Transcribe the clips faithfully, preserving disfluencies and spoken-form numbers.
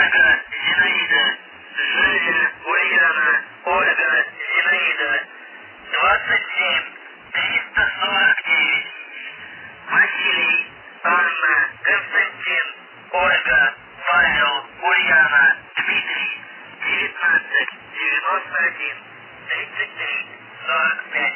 Ольга, Зинаида, Женя, Ульяна, Ольга, Зинаида, двадцать семь, триста сорок девять. Василий, Анна, Константин, Ольга, Павел, Ульяна, Дмитрий, девятнадцать, девяносто один, тридцать три, сорок пять.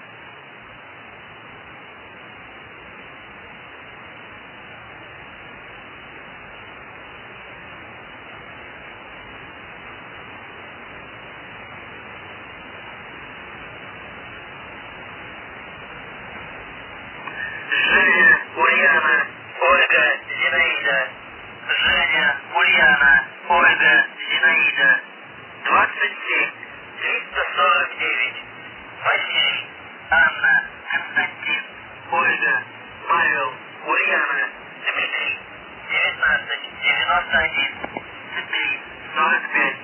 Женя, Ульяна, Ольга, Зинаида. Женя, Ульяна, Ольга, Зинаида. двадцать семь, триста сорок девять. Василий, Анна, Константин, Ольга, Павел, Ульяна, Дмитрий. девятнадцать, девяносто один, тридцать три, сорок пять.